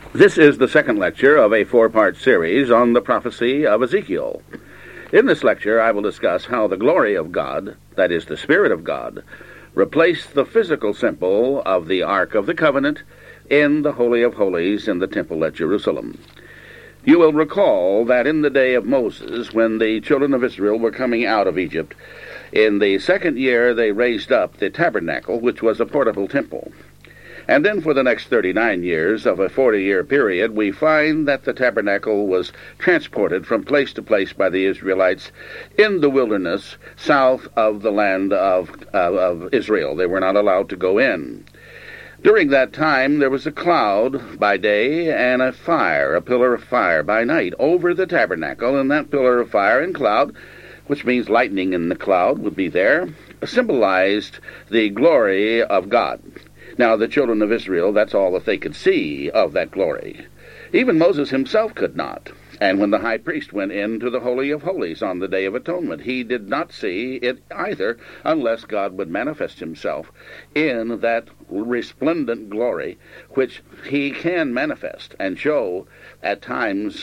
This is the second lecture of a four-part series on the prophecy of Ezekiel. In this lecture, I will discuss how the glory of God, that is, the Spirit of God, replaced the physical symbol of the Ark of the Covenant in the Holy of Holies in the temple at Jerusalem. You will recall that in the day of Moses, when the children of Israel were coming out of Egypt, in the second year they raised up the tabernacle, which was a portable temple. And then for the next 39 years of a 40-year period, we find that the tabernacle was transported from place to place by the Israelites in the wilderness south of the land of Israel. They were not allowed to go in. During that time, there was a cloud by day and a pillar of fire by night over the tabernacle, and that pillar of fire and cloud, which means lightning in the cloud, would be there, symbolized the glory of God. Now, the children of Israel, that's all that they could see of that glory. Even Moses himself could not. And when the high priest went into the Holy of Holies on the Day of Atonement, he did not see it either unless God would manifest himself in that resplendent glory, which he can manifest and show at times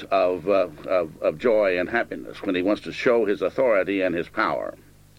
of joy and happiness, when he wants to show his authority and his power.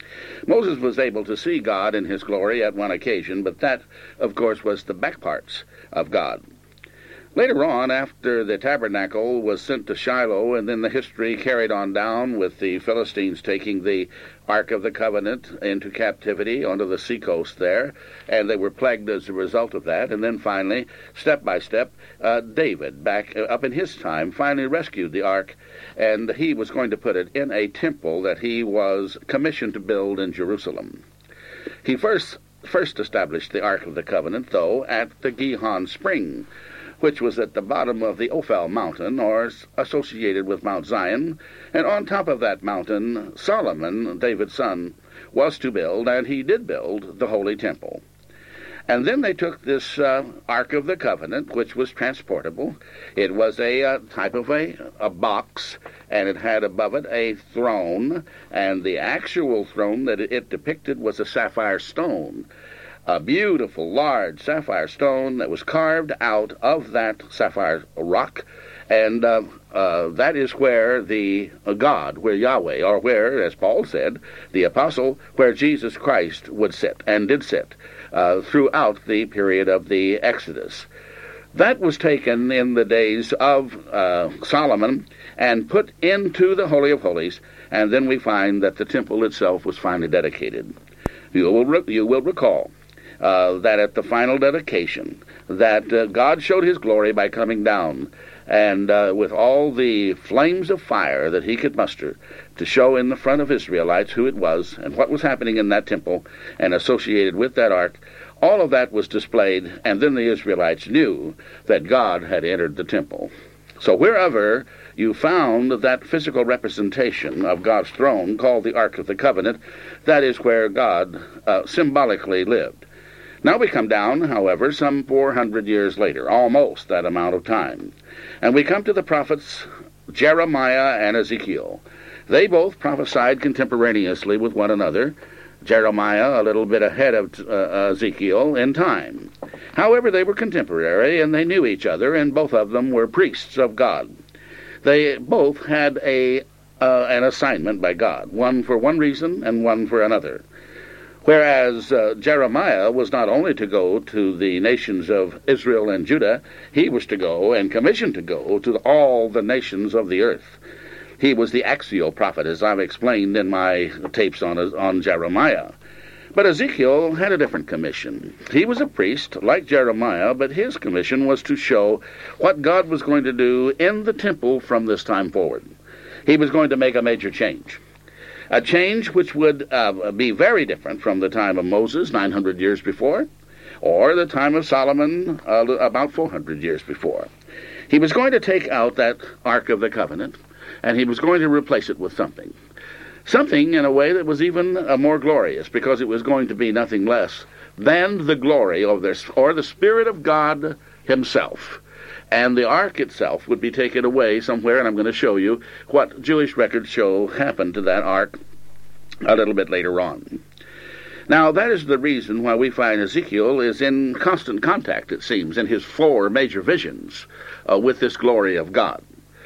Moses was able to see God in his glory at one occasion, but that, of course, was the back parts of God. Later on, after the tabernacle was sent to Shiloh, and then the history carried on down with the Philistines taking the Ark of the Covenant into captivity onto the seacoast there, and they were plagued as a result of that. And then finally, step by step, David, back up in his time, finally rescued the Ark, and he was going to put it in a temple that he was commissioned to build in Jerusalem. He first established the Ark of the Covenant, though, at the Gihon Spring, which was at the bottom of the Ophel mountain, or associated with Mount Zion, and on top of that mountain, Solomon, David's son, was to build, and he did build, the Holy Temple. And then they took this Ark of the Covenant, which was transportable. It was a type of a box, and it had above it a throne, and the actual throne that it depicted was a sapphire stone. A beautiful, large sapphire stone that was carved out of that sapphire rock, and that is where where Yahweh, or where, as Paul said, the apostle, where Jesus Christ would sit, and did sit, throughout the period of the Exodus. That was taken in the days of Solomon and put into the Holy of Holies, and then we find that the temple itself was finally dedicated. You will recall that at the final dedication, that God showed his glory by coming down, and with all the flames of fire that he could muster, to show in the front of Israelites who it was and what was happening in that temple and associated with that ark. All of that was displayed, and then the Israelites knew that God had entered the temple. So wherever you found that physical representation of God's throne called the Ark of the Covenant, that is where God symbolically lived. Now we come down, however, some 400 years later, almost that amount of time, and we come to the prophets Jeremiah and Ezekiel. They both prophesied contemporaneously with one another, Jeremiah a little bit ahead of Ezekiel in time. However, they were contemporary, and they knew each other, and both of them were priests of God. They both had an assignment by God, one for one reason and one for another. Whereas Jeremiah was not only to go to the nations of Israel and Judah, he was to go and commissioned to go to all the nations of the earth. He was the axial prophet, as I've explained in my tapes on Jeremiah. But Ezekiel had a different commission. He was a priest, like Jeremiah, but his commission was to show what God was going to do in the temple from this time forward. He was going to make a major change. A change which would be very different from the time of Moses, 900 years before, or the time of Solomon, about 400 years before. He was going to take out that Ark of the Covenant, and he was going to replace it with something. Something in a way that was even more glorious, because it was going to be nothing less than the glory of the Spirit of God himself. And the ark itself would be taken away somewhere, and I'm going to show you what Jewish records show happened to that ark a little bit later on. Now, that is the reason why we find Ezekiel is in constant contact, it seems, in his 4 major visions with this glory of God.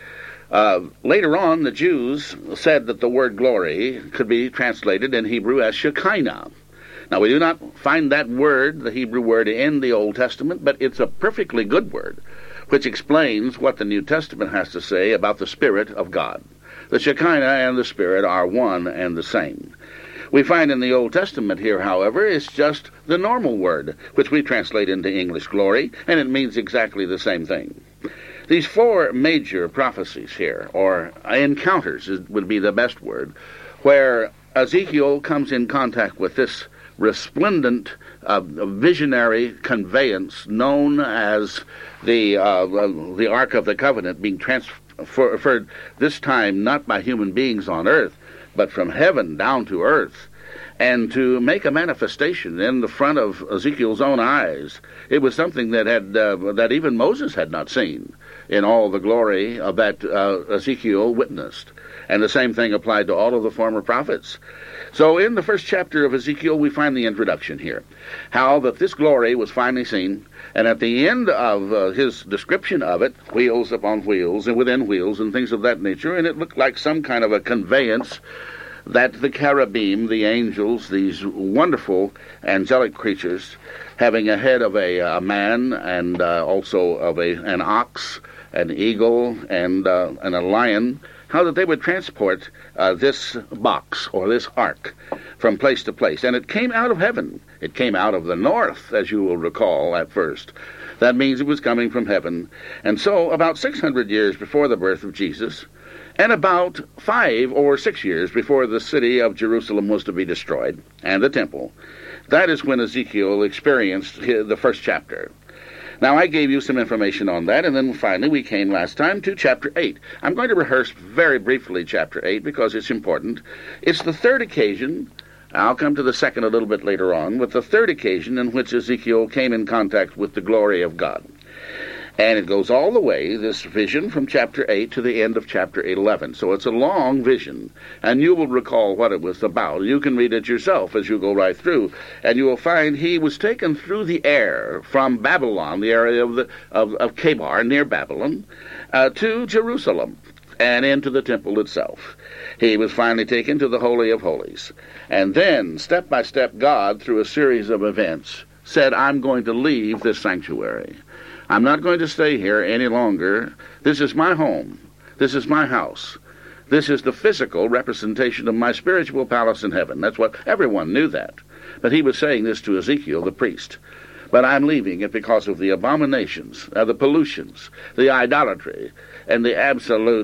Later on, the Jews said that the word glory could be translated in Hebrew as Shekinah. Now, we do not find that word, the Hebrew word, in the Old Testament, but it's a perfectly good word, which explains what the New Testament has to say about the Spirit of God. The Shekinah and the Spirit are one and the same. We find in the Old Testament here, however, it's just the normal word, which we translate into English glory, and it means exactly the same thing. These 4 major prophecies here, or encounters would be the best word, where Ezekiel comes in contact with this resplendent visionary conveyance known as the Ark of the Covenant, being transferred this time not by human beings on earth, but from heaven down to earth, and to make a manifestation in the front of Ezekiel's own eyes. It was something that even Moses had not seen in all the glory of that Ezekiel witnessed. And the same thing applied to all of the former prophets. So in the first chapter of Ezekiel, we find the introduction here, how that this glory was finally seen, and at the end of his description of it, wheels upon wheels and within wheels and things of that nature, and it looked like some kind of a conveyance that the cherubim, the angels, these wonderful angelic creatures, having a head of a man and also of an ox, an eagle, and a lion, how that they would transport this box or this ark from place to place. And it came out of heaven. It came out of the north, as you will recall at first. That means it was coming from heaven. And so about 600 years before the birth of Jesus, and about 5 or 6 years before the city of Jerusalem was to be destroyed, and the temple, that is when Ezekiel experienced the first chapter. Now, I gave you some information on that, and then finally we came last time to chapter 8. I'm going to rehearse very briefly chapter 8 because it's important. It's the third occasion, I'll come to the second a little bit later on, but the third occasion in which Ezekiel came in contact with the glory of God. And it goes all the way, this vision, from chapter 8 to the end of chapter 11. So it's a long vision, and you will recall what it was about. You can read it yourself as you go right through, and you will find he was taken through the air from Babylon, the area of Kabar, near Babylon, to Jerusalem, and into the temple itself. He was finally taken to the Holy of Holies. And then, step by step, God, through a series of events, said, I'm going to leave this sanctuary. I'm not going to stay here any longer. This is my home. This is my house. This is the physical representation of my spiritual palace in heaven. That's what everyone knew that. But he was saying this to Ezekiel, the priest. But I'm leaving it because of the abominations, the pollutions, the idolatry, and the absolute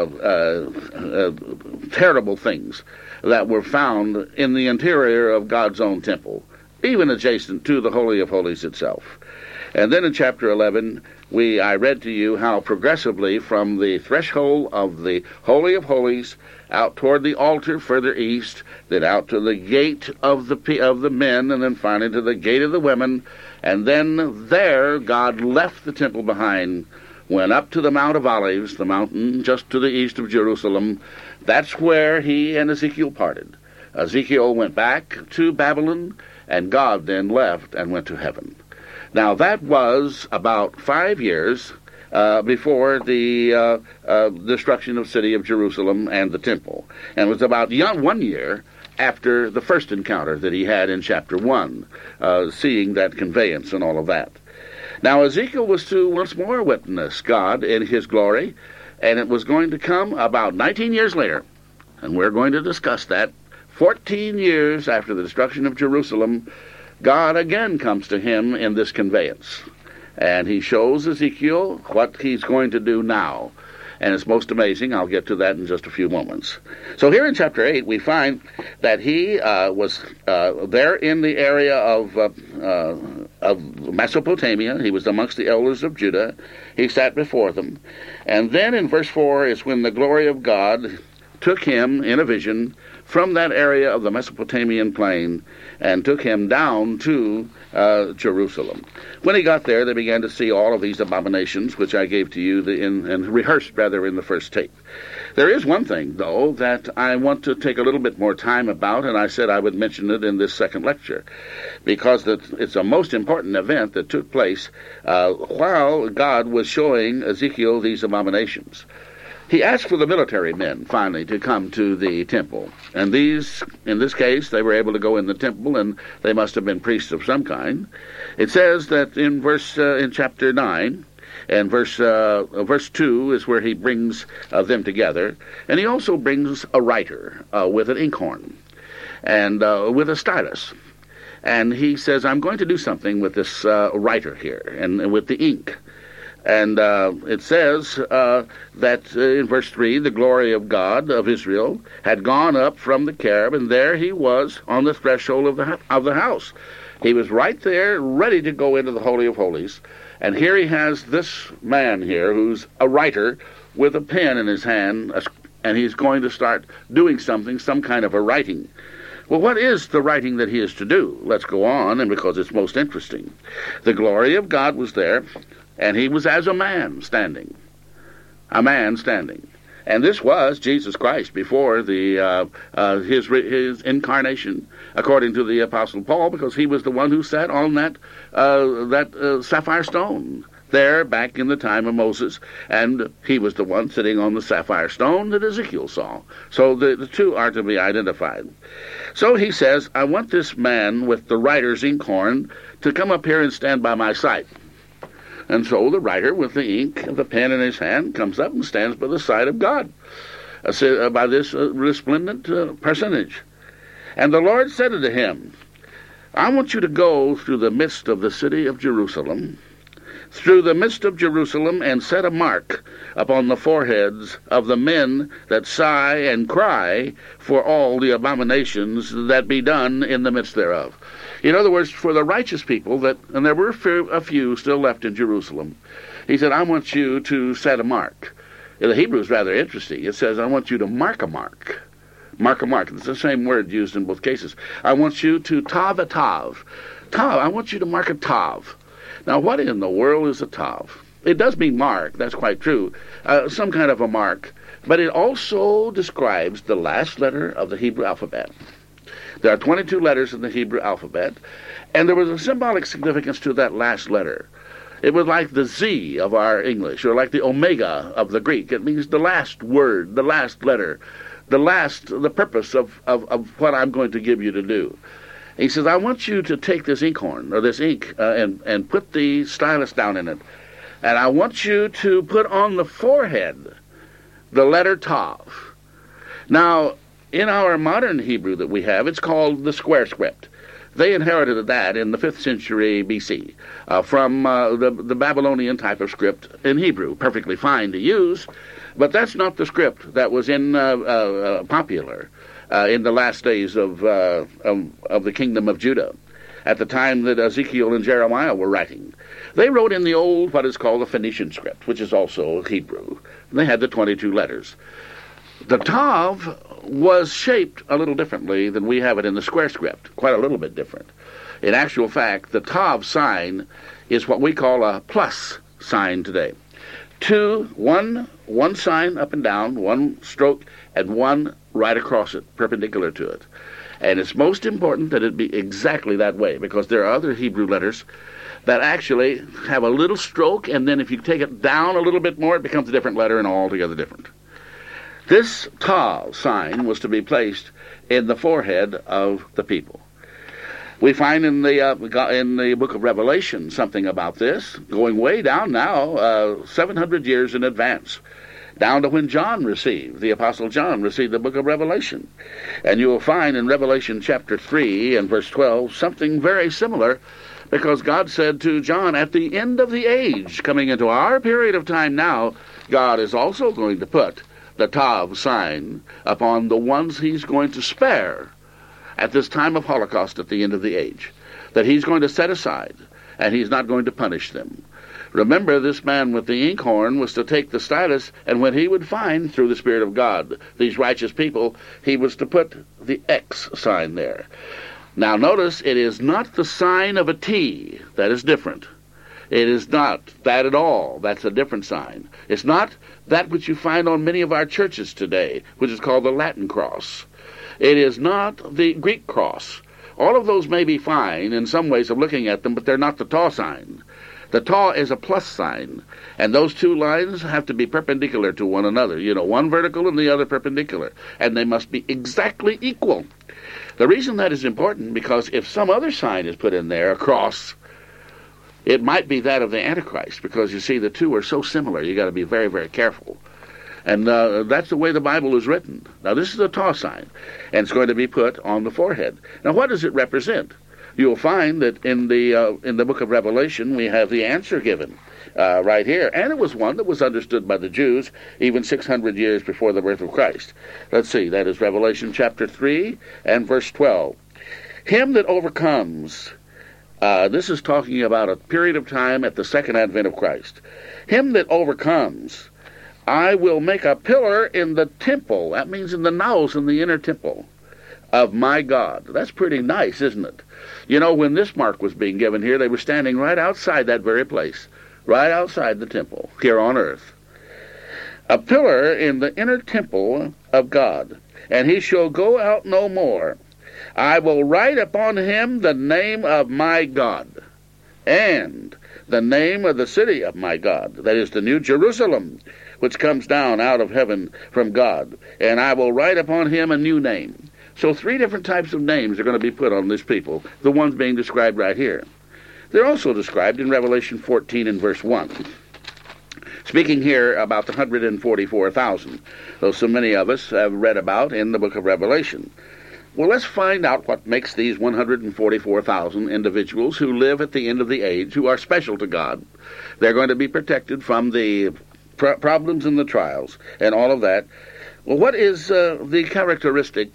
terrible things that were found in the interior of God's own temple, even adjacent to the Holy of Holies itself. And then in chapter 11, I read to you how progressively from the threshold of the Holy of Holies out toward the altar further east, then out to the gate of the men, and then finally to the gate of the women, and then there God left the temple behind, went up to the Mount of Olives, the mountain just to the east of Jerusalem. That's where he and Ezekiel parted. Ezekiel went back to Babylon, and God then left and went to heaven. Now, that was about 5 years before the destruction of the city of Jerusalem and the temple. And it was about 1 year after the first encounter that he had in chapter 1, seeing that conveyance and all of that. Now, Ezekiel was to once more witness God in his glory, and it was going to come about 19 years later. And we're going to discuss that. 14 years after the destruction of Jerusalem, God again comes to him in this conveyance, and he shows Ezekiel what he's going to do now. And it's most amazing. I'll get to that in just a few moments. So here in chapter 8, we find that he was there in the area of Mesopotamia. He was amongst the elders of Judah. He sat before them. And then in verse 4 is when the glory of God took him in a vision from that area of the Mesopotamian plain and took him down to Jerusalem. When he got there, they began to see all of these abominations, which I gave to you and rehearsed rather in the first tape. There is one thing, though, that I want to take a little bit more time about, and I said I would mention it in this second lecture, because it's a most important event that took place while God was showing Ezekiel these abominations. He asked for the military men, finally, to come to the temple. And these, in this case, they were able to go in the temple, and they must have been priests of some kind. It says that in chapter 9, and verse 2 is where he brings them together. And he also brings a writer with an inkhorn and with a stylus. And he says, I'm going to do something with this writer here and with the ink. And it says that in verse 3, the glory of God of Israel had gone up from the cherub, and there he was on the threshold of the house. He was right there, ready to go into the Holy of Holies. And here he has this man here who's a writer with a pen in his hand, and he's going to start doing something, some kind of a writing. Well, what is the writing that he is to do? Let's go on, and because it's most interesting. The glory of God was there, and he was as a man standing. A man standing. And this was Jesus Christ before his incarnation, according to the Apostle Paul, because he was the one who sat on that sapphire stone there back in the time of Moses, and he was the one sitting on the sapphire stone that Ezekiel saw. So the two are to be identified. So he says, I want this man with the writer's inkhorn to come up here and stand by my side. And so the writer with the ink and the pen in his hand comes up and stands by the side of God, by this resplendent personage. And the Lord said unto him, I want you to go through the midst of the city of Jerusalem, and set a mark upon the foreheads of the men that sigh and cry for all the abominations that be done in the midst thereof. In other words, for the righteous people, and there were a few still left in Jerusalem, he said, I want you to set a mark. The Hebrew is rather interesting. It says, I want you to mark a mark. Mark a mark. It's the same word used in both cases. I want you to tav a tav. Tav, I want you to mark a tav. Now, what in the world is a tav? It does mean mark, that's quite true, some kind of a mark, but it also describes the last letter of the Hebrew alphabet. There are 22 letters in the Hebrew alphabet, and there was a symbolic significance to that last letter. It was like the Z of our English, or like the omega of the Greek. It means the last word, the last letter, the purpose of what I'm going to give you to do. He says, I want you to take this inkhorn, or this ink, and put the stylus down in it. And I want you to put on the forehead the letter Tav. Now, in our modern Hebrew that we have, it's called the square script. They inherited that in the 5th century B.C. From the Babylonian type of script in Hebrew. Perfectly fine to use, but that's not the script that was popular in the last days of the kingdom of Judah, at the time that Ezekiel and Jeremiah were writing. They wrote in the old, what is called the Phoenician script, which is also Hebrew. They had the 22 letters. The Tav was shaped a little differently than we have it in the square script, quite a little bit different. In actual fact, the Tav sign is what we call a plus sign today. One sign up and down, one stroke, and one right across it, perpendicular to it. And it's most important that it be exactly that way, because there are other Hebrew letters that actually have a little stroke, and then if you take it down a little bit more, it becomes a different letter and altogether different. This Tav sign was to be placed in the forehead of the people. We find in the book of Revelation something about this, going way down now, 700 years in advance, down to when the Apostle John received the book of Revelation. And you will find in Revelation chapter 3 and verse 12 something very similar, because God said to John, at the end of the age, coming into our period of time now, God is also going to put the Tav sign upon the ones he's going to spare at this time of Holocaust at the end of the age, that he's going to set aside, and he's not going to punish them. Remember, this man with the inkhorn was to take the stylus, and when he would find, through the Spirit of God, these righteous people, he was to put the X sign there. Now notice, it is not the sign of a T. That is different. It is not that at all. That's a different sign. It's not that which you find on many of our churches today, which is called the Latin cross. It is not the Greek cross. All of those may be fine in some ways of looking at them, but they're not the Taw sign. The Taw is a plus sign, and those two lines have to be perpendicular to one another. One vertical and the other perpendicular, and they must be exactly equal. The reason that is important, because if some other sign is put in there, a cross, it might be that of the Antichrist, because you see the two are so similar. You got to be very, very careful. And that's the way the Bible is written. Now, this is a Taw sign, and it's going to be put on the forehead. Now, what does it represent? You'll find that in the book of Revelation, we have the answer given right here. And it was one that was understood by the Jews even 600 years before the birth of Christ. Let's see, that is Revelation chapter 3 and verse 12. Him that overcomes, this is talking about a period of time at the second advent of Christ. Him that overcomes, I will make a pillar in the temple. That means in the naos, in the inner temple of my God. That's pretty nice, isn't it? When this mark was being given here, they were standing right outside that very place, right outside the temple here on earth. A pillar in the inner temple of God, and he shall go out no more. I will write upon him the name of my God, and the name of the city of my God, that is the New Jerusalem, which comes down out of heaven from God, and I will write upon him a new name. So 3 different types of names are going to be put on these people, the ones being described right here. They're also described in Revelation 14 and verse 1. Speaking here about the 144,000, though so many of us have read about in the book of Revelation. Well, let's find out what makes these 144,000 individuals who live at the end of the age, who are special to God. They're going to be protected from the problems and the trials and all of that. Well, what is the characteristic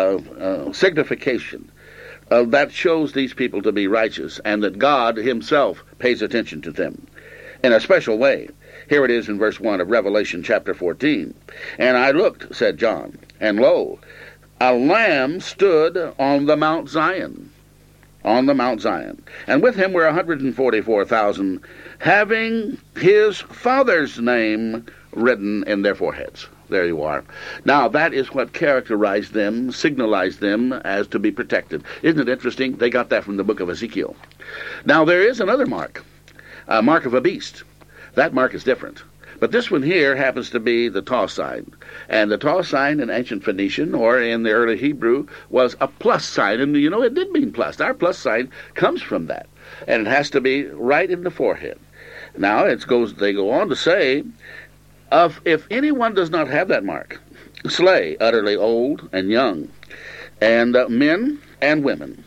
signification that shows these people to be righteous and that God himself pays attention to them in a special way? Here it is in verse 1 of Revelation chapter 14. And I looked, said John, and lo, a lamb stood on the Mount Zion, and with him were 144,000, having his Father's name written in their foreheads. There you are. Now, that is what characterized them, signalized them as to be protected. Isn't it interesting? They got that from the book of Ezekiel. Now, there is another mark, a mark of a beast. That mark is different. But this one here happens to be the Taw sign. And the Taw sign in ancient Phoenician or in the early Hebrew was a plus sign. And, it did mean plus. Our plus sign comes from that. And it has to be right in the forehead. Now, they go on to say, if anyone does not have that mark, slay utterly old and young, and men and women,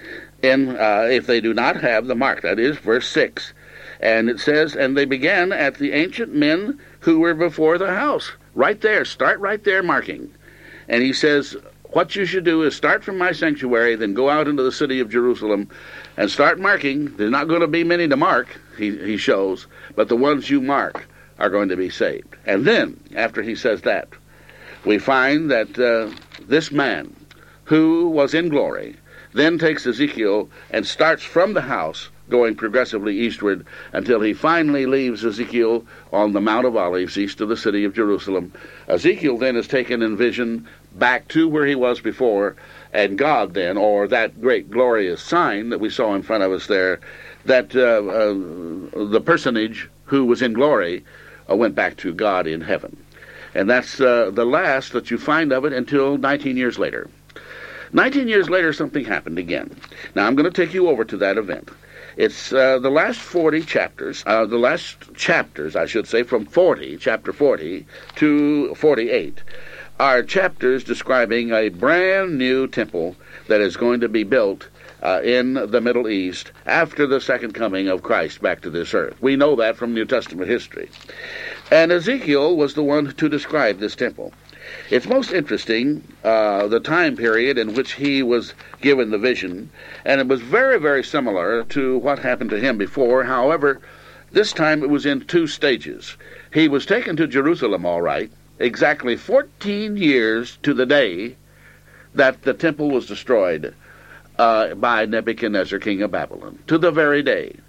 if they do not have the mark. That is verse 6. And it says, and they began at the ancient men who were before the house. Right there. Start right there marking. And he says, what you should do is start from my sanctuary, then go out into the city of Jerusalem and start marking. There's not going to be many to mark, he shows, but the ones you mark are going to be saved. And then, after he says that, we find that this man who was in glory then takes Ezekiel and starts from the house going progressively eastward until he finally leaves Ezekiel on the Mount of Olives east of the city of Jerusalem. Ezekiel then is taken in vision back to where he was before, and God then, or that great glorious sign that we saw in front of us there, that the personage who was in glory went back to God in heaven. And that's the last that you find of it until 19 years later. 19 years later, something happened again. Now, I'm going to take you over to that event. It's the last 40 chapters, the last chapters, I should say, from chapter 40 to 48, are chapters describing a brand new temple that is going to be built in the Middle East after the second coming of Christ back to this earth. We know that from New Testament history. And Ezekiel was the one to describe this temple. It's most interesting, the time period in which he was given the vision, and it was very, very similar to what happened to him before. However, this time it was in 2 stages. He was taken to Jerusalem, all right, exactly 14 years to the day that the temple was destroyed by Nebuchadnezzar, king of Babylon, to the very day.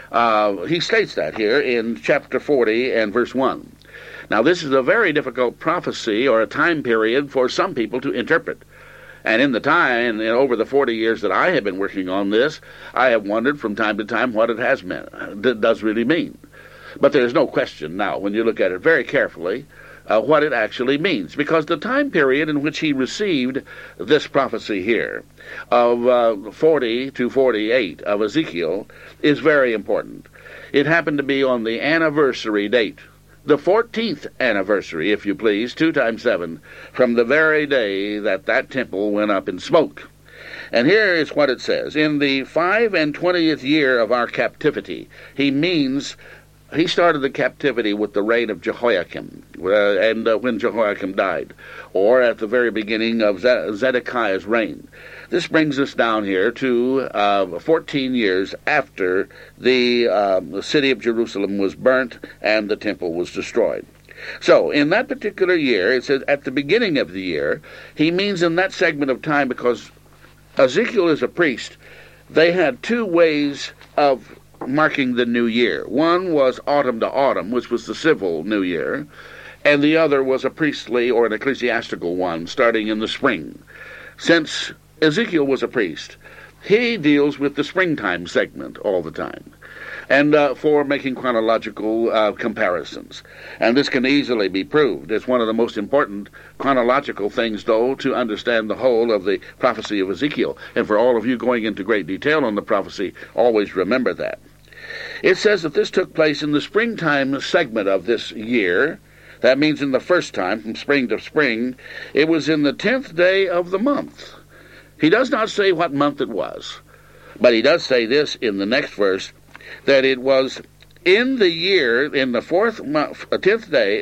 He states that here in chapter 40 and verse 1. Now, this is a very difficult prophecy or a time period for some people to interpret. And in the time, over the 40 years that I have been working on this, I have wondered from time to time what it has meant, does really mean. But there's no question now, when you look at it very carefully, what it actually means. Because the time period in which he received this prophecy here of 40 to 48 of Ezekiel is very important. It happened to be on the anniversary date, the 14th anniversary, if you please, 2 times 7, from the very day that that temple went up in smoke. And here is what it says. In the 25th year of our captivity, he started the captivity with the reign of Jehoiakim, and when Jehoiakim died, or at the very beginning of Zedekiah's reign. This brings us down here to 14 years after the city of Jerusalem was burnt and the temple was destroyed. So, in that particular year, it says at the beginning of the year, he means in that segment of time, because Ezekiel is a priest, they had two ways of marking the new year. One was autumn to autumn, which was the civil new year, and the other was a priestly or an ecclesiastical one, starting in the spring. Since Ezekiel was a priest, he deals with the springtime segment all the time, and for making chronological comparisons. And this can easily be proved. It's one of the most important chronological things, though, to understand the whole of the prophecy of Ezekiel. And for all of you going into great detail on the prophecy, always remember that. It says that this took place in the springtime segment of this year. That means in the first time, from spring to spring. It was in the 10th day of the month. He does not say what month it was, but he does say this in the next verse, that it was in the year, in the 10th day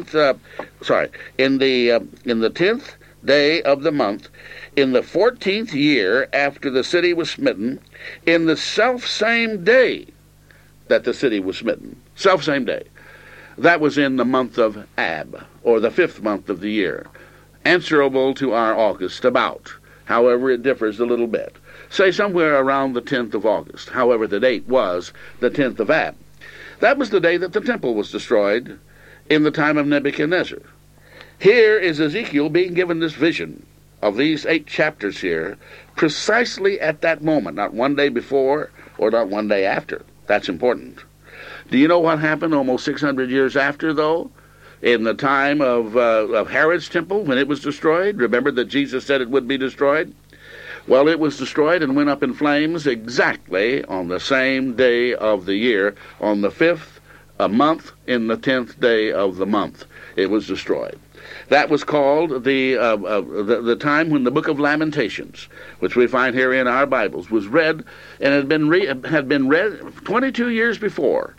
of the month, in the 14th year after the city was smitten, in the self-same day that the city was smitten. Self-same day. That was in the month of Ab, or the 5th month of the year, answerable to our August about. However, it differs a little bit. Say somewhere around the 10th of August. However, the date was the 10th of Ab. That was the day that the temple was destroyed in the time of Nebuchadnezzar. Here is Ezekiel being given this vision of these 8 chapters here, precisely at that moment, not one day before or not one day after. That's important. Do you know what happened almost 600 years after, though? In the time of Herod's temple, when it was destroyed? Remember that Jesus said it would be destroyed? Well, it was destroyed and went up in flames exactly on the same day of the year, on the 5th month, in the 10th day of the month. It was destroyed. That was called the time when the book of Lamentations, which we find here in our Bibles, was read, and had been read 22 years before,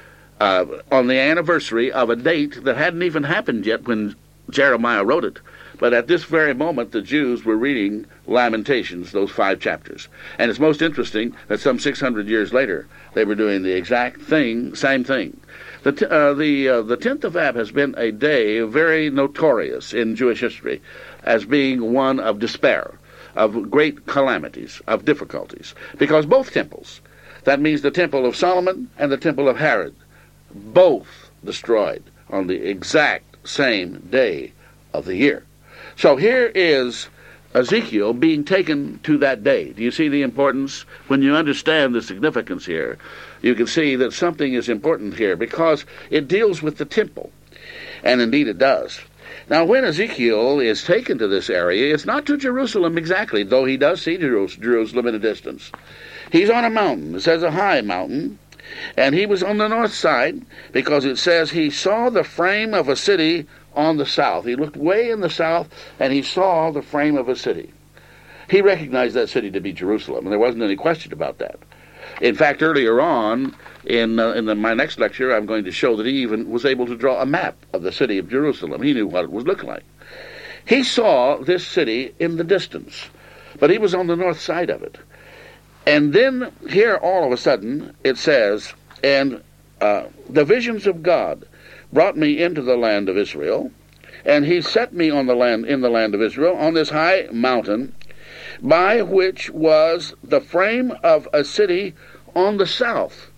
on the anniversary of a date that hadn't even happened yet when Jeremiah wrote it. But at this very moment, the Jews were reading Lamentations, those 5 chapters. And it's most interesting that some 600 years later, they were doing the exact same thing. The 10th of Ab has been a day very notorious in Jewish history as being one of despair, of great calamities, of difficulties. Because both temples, that means the temple of Solomon and the temple of Herod, both destroyed on the exact same day of the year. So here is Ezekiel being taken to that day. Do you see the importance? When you understand the significance here, you can see that something is important here because it deals with the temple. And indeed it does. Now when Ezekiel is taken to this area, it's not to Jerusalem exactly, though he does see Jerusalem in a distance. He's on a mountain. It says a high mountain. And he was on the north side because it says he saw the frame of a city on the south. He looked way in the south and he saw the frame of a city. He recognized that city to be Jerusalem, and there wasn't any question about that. In fact, earlier on in my next lecture, I'm going to show that he even was able to draw a map of the city of Jerusalem. He knew what it was looking like. He saw this city in the distance, but he was on the north side of it. And then here, all of a sudden, it says, and the visions of God brought me into the land of Israel, and he set me in the land of Israel, on this high mountain, by which was the frame of a city on the south.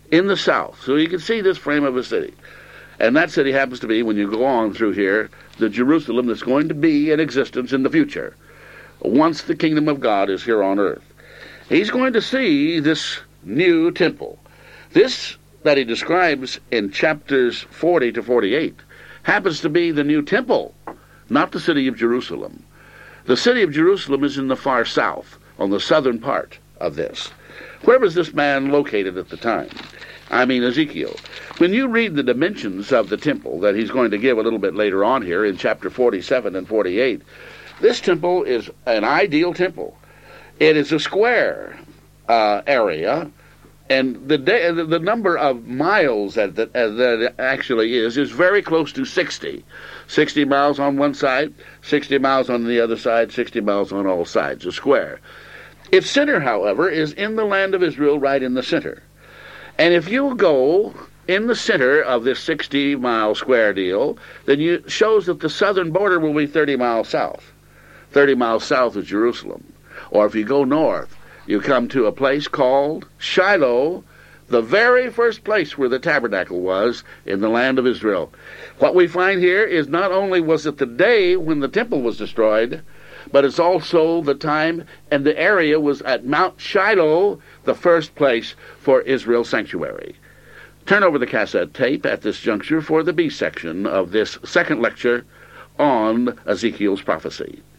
in the south. So you can see this frame of a city. And that city happens to be, when you go on through here, the Jerusalem that's going to be in existence in the future, once the kingdom of God is here on earth. He's going to see this new temple. This that he describes in chapters 40 to 48 happens to be the new temple, not the city of Jerusalem. The city of Jerusalem is in the far south, on the southern part of this. Where was this man located at the time? I mean Ezekiel. When you read the dimensions of the temple that he's going to give a little bit later on here in chapter 47 and 48, this temple is an ideal temple. It is a square area, and the number of miles that it actually is very close to 60. 60 miles on one side, 60 miles on the other side, 60 miles on all sides, a square. Its center, however, is in the land of Israel, right in the center. And if you go in the center of this 60-mile square deal, then it shows that the southern border will be 30 miles south. 30 miles south of Jerusalem. Or if you go north, you come to a place called Shiloh, the very first place where the tabernacle was in the land of Israel. What we find here is not only was it the day when the temple was destroyed, but it's also the time and the area was at Mount Shiloh, the first place for Israel's sanctuary. Turn over the cassette tape at this juncture for the B section of this second lecture on Ezekiel's prophecy.